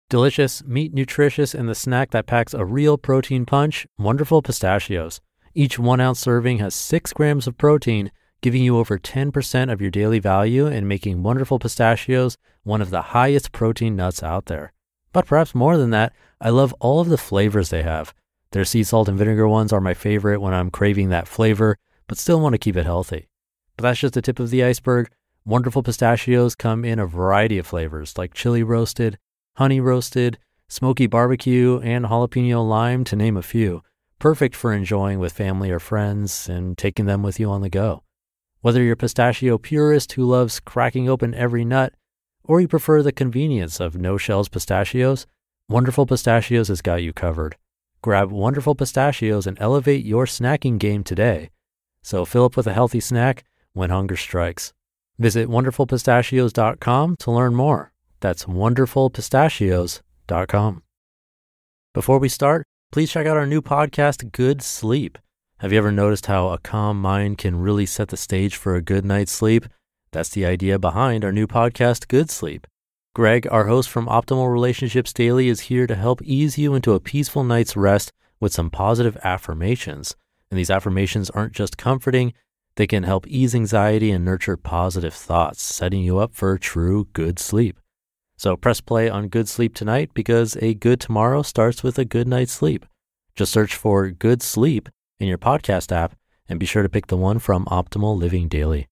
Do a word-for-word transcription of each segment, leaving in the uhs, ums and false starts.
Delicious, meat nutritious, and the snack that packs a real protein punch, Wonderful Pistachios. Each one ounce serving has six grams of protein, giving you over ten percent of your daily value and making Wonderful Pistachios one of the highest protein nuts out there. But perhaps more than that, I love all of the flavors they have. Their sea salt and vinegar ones are my favorite when I'm craving that flavor, but still want to keep it healthy. But that's just the tip of the iceberg. Wonderful Pistachios come in a variety of flavors like chili roasted, honey roasted, smoky barbecue, and jalapeno lime, to name a few. Perfect for enjoying with family or friends and taking them with you on the go. Whether you're a pistachio purist who loves cracking open every nut, or you prefer the convenience of no-shells pistachios, Wonderful Pistachios has got you covered. Grab Wonderful Pistachios and elevate your snacking game today. So fill up with a healthy snack when hunger strikes. Visit wonderful pistachios dot com to learn more. That's wonderful pistachios dot com. Before we start, please check out our new podcast, Good Sleep. Have you ever noticed how a calm mind can really set the stage for a good night's sleep? That's the idea behind our new podcast, Good Sleep. Greg, our host from Optimal Relationships Daily, is here to help ease you into a peaceful night's rest with some positive affirmations. And these affirmations aren't just comforting, they can help ease anxiety and nurture positive thoughts, setting you up for true good sleep. So press play on Good Sleep tonight because a good tomorrow starts with a good night's sleep. Just search for Good Sleep in your podcast app and be sure to pick the one from Optimal Living Daily.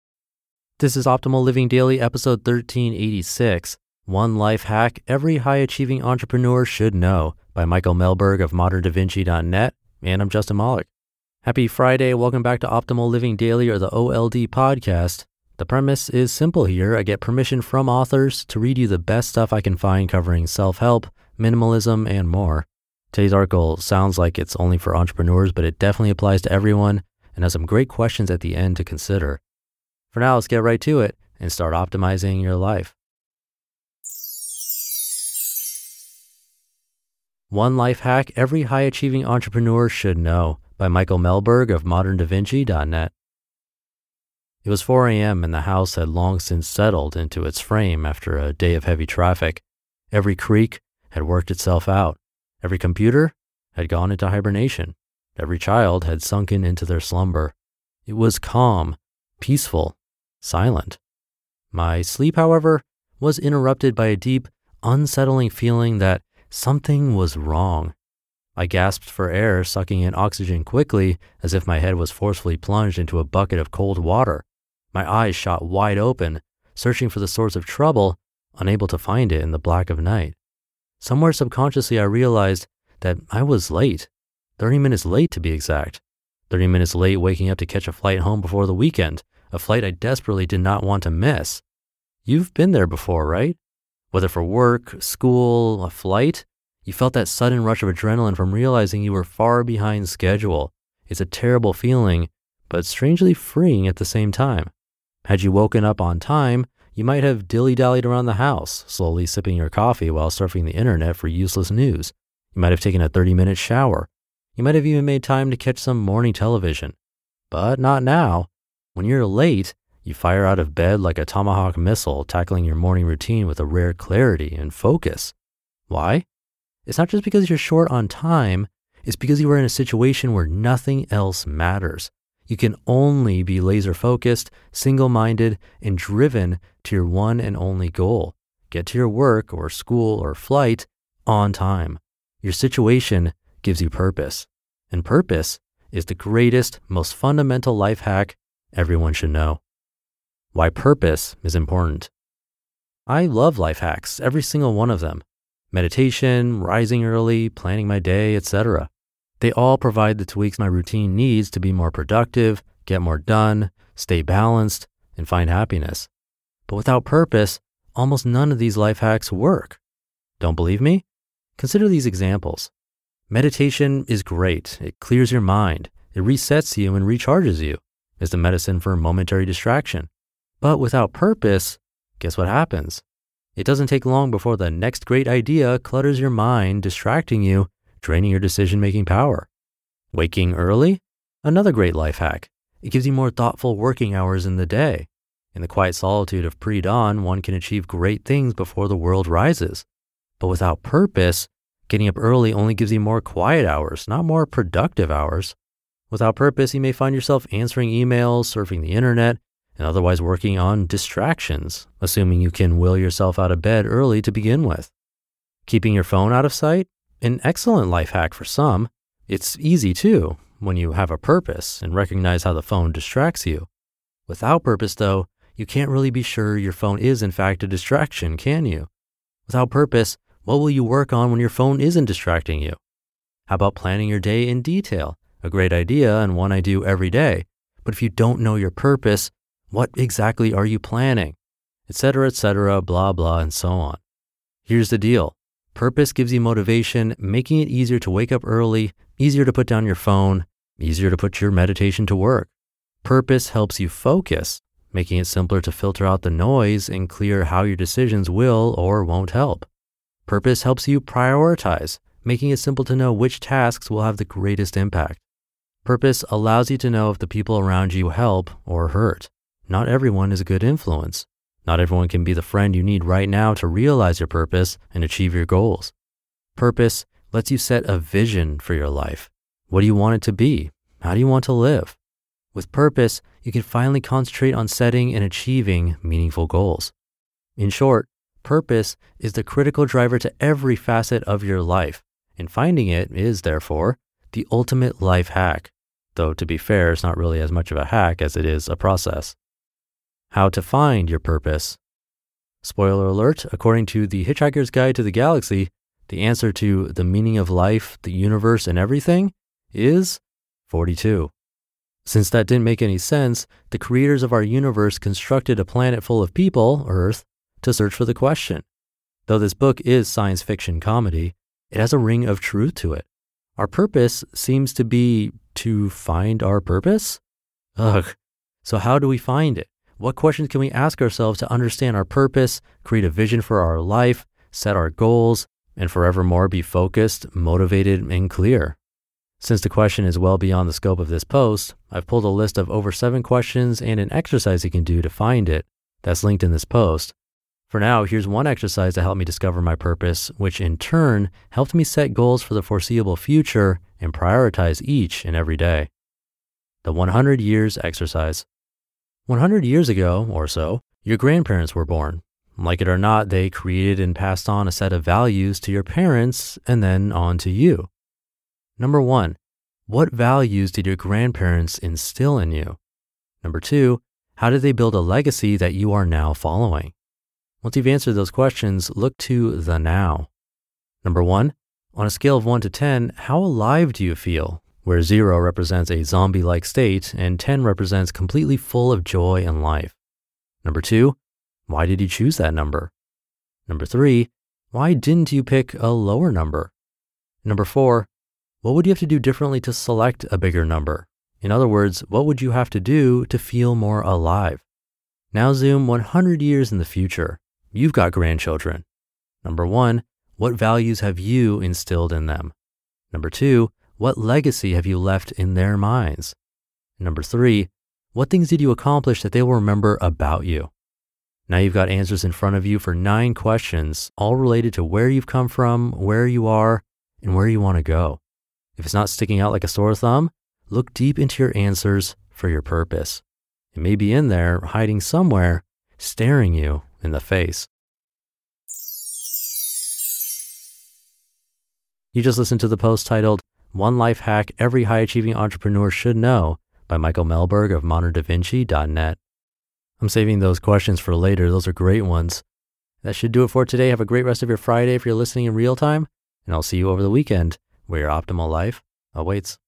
This is Optimal Living Daily, episode thirteen eighty-six, One Life Hack Every High-Achieving Entrepreneur Should Know by Michael Melberg of modern da vinci dot net, and I'm Justin Malik. Happy Friday. Welcome back to Optimal Living Daily, or the O L D podcast. The premise is simple here. I get permission from authors to read you the best stuff I can find covering self-help, minimalism, and more. Today's article sounds like it's only for entrepreneurs, but it definitely applies to everyone and has some great questions at the end to consider. For now, let's get right to it and start optimizing your life. One Life Hack Every High-Achieving Entrepreneur Should Know by Michael Melberg of modern da vinci dot net. It was four a.m. and the house had long since settled into its frame after a day of heavy traffic. Every creak had worked itself out. Every computer had gone into hibernation. Every child had sunken into their slumber. It was calm, peaceful, silent. My sleep, however, was interrupted by a deep, unsettling feeling that something was wrong. I gasped for air, sucking in oxygen quickly as if my head was forcefully plunged into a bucket of cold water. My eyes shot wide open, searching for the source of trouble, unable to find it in the black of night. Somewhere subconsciously I realized that I was late, thirty minutes late to be exact. thirty minutes late waking up to catch a flight home before the weekend, a flight I desperately did not want to miss. You've been there before, right? Whether for work, school, a flight, you felt that sudden rush of adrenaline from realizing you were far behind schedule. It's a terrible feeling, but strangely freeing at the same time. Had you woken up on time, you might have dilly-dallied around the house, slowly sipping your coffee while surfing the internet for useless news. You might have taken a thirty-minute shower. You might have even made time to catch some morning television. But not now. When you're late, you fire out of bed like a Tomahawk missile, tackling your morning routine with a rare clarity and focus. Why? It's not just because you're short on time, it's because you are in a situation where nothing else matters. You can only be laser-focused, single-minded, and driven to your one and only goal. Get to your work or school or flight on time. Your situation gives you purpose. And purpose is the greatest, most fundamental life hack everyone should know. Why purpose is important. I love life hacks, every single one of them. Meditation, rising early, planning my day, et cetera. They all provide the tweaks my routine needs to be more productive, get more done, stay balanced, and find happiness. But without purpose, almost none of these life hacks work. Don't believe me? Consider these examples. Meditation is great. It clears your mind. It resets you and recharges you. It's the medicine for momentary distraction. But without purpose, guess what happens? It doesn't take long before the next great idea clutters your mind, distracting you, draining your decision-making power. Waking early? Another great life hack. It gives you more thoughtful working hours in the day. In the quiet solitude of pre-dawn, one can achieve great things before the world rises. But without purpose, getting up early only gives you more quiet hours, not more productive hours. Without purpose, you may find yourself answering emails, surfing the internet, and otherwise working on distractions, assuming you can will yourself out of bed early to begin with. Keeping your phone out of sight? An excellent life hack for some. It's easy too, when you have a purpose and recognize how the phone distracts you. Without purpose though, you can't really be sure your phone is in fact a distraction, can you? Without purpose, what will you work on when your phone isn't distracting you? How about planning your day in detail? A great idea and one I do every day. But if you don't know your purpose, what exactly are you planning? Etc., et cetera, blah, blah, and so on. Here's the deal. Purpose gives you motivation, making it easier to wake up early, easier to put down your phone, easier to put your meditation to work. Purpose helps you focus, making it simpler to filter out the noise and clear how your decisions will or won't help. Purpose helps you prioritize, making it simple to know which tasks will have the greatest impact. Purpose allows you to know if the people around you help or hurt. Not everyone is a good influence. Not everyone can be the friend you need right now to realize your purpose and achieve your goals. Purpose lets you set a vision for your life. What do you want it to be? How do you want to live? With purpose, you can finally concentrate on setting and achieving meaningful goals. In short, purpose is the critical driver to every facet of your life, and finding it is, therefore, the ultimate life hack. Though, to be fair, it's not really as much of a hack as it is a process. How to find your purpose. Spoiler alert, according to The Hitchhiker's Guide to the Galaxy, the answer to the meaning of life, the universe, and everything is forty-two. Since that didn't make any sense, the creators of our universe constructed a planet full of people, Earth, to search for the question. Though this book is science fiction comedy, it has a ring of truth to it. Our purpose seems to be to find our purpose? Ugh. So how do we find it? What questions can we ask ourselves to understand our purpose, create a vision for our life, set our goals, and forevermore be focused, motivated, and clear? Since the question is well beyond the scope of this post, I've pulled a list of over seven questions and an exercise you can do to find it that's linked in this post. For now, here's one exercise that helped me discover my purpose, which in turn helped me set goals for the foreseeable future and prioritize each and every day. The one hundred years exercise. one hundred years ago or so, your grandparents were born. Like it or not, they created and passed on a set of values to your parents and then on to you. Number one, what values did your grandparents instill in you? Number two, how did they build a legacy that you are now following? Once you've answered those questions, look to the now. Number one, on a scale of one to ten, how alive do you feel? Where zero represents a zombie-like state and ten represents completely full of joy and life. Number two, why did you choose that number? Number three, why didn't you pick a lower number? Number four, what would you have to do differently to select a bigger number? In other words, what would you have to do to feel more alive? Now zoom one hundred years in the future. You've got grandchildren. Number one, what values have you instilled in them? Number two, what legacy have you left in their minds? Number three, what things did you accomplish that they will remember about you? Now you've got answers in front of you for nine questions, all related to where you've come from, where you are, and where you want to go. If it's not sticking out like a sore thumb, look deep into your answers for your purpose. It may be in there, hiding somewhere, staring you in the face. You just listened to the post titled, One Life Hack Every High-Achieving Entrepreneur Should Know by Michael Melberg of modern da vinci dot net. I'm saving those questions for later. Those are great ones. That should do it for today. Have a great rest of your Friday if you're listening in real time, and I'll see you over the weekend where your optimal life awaits.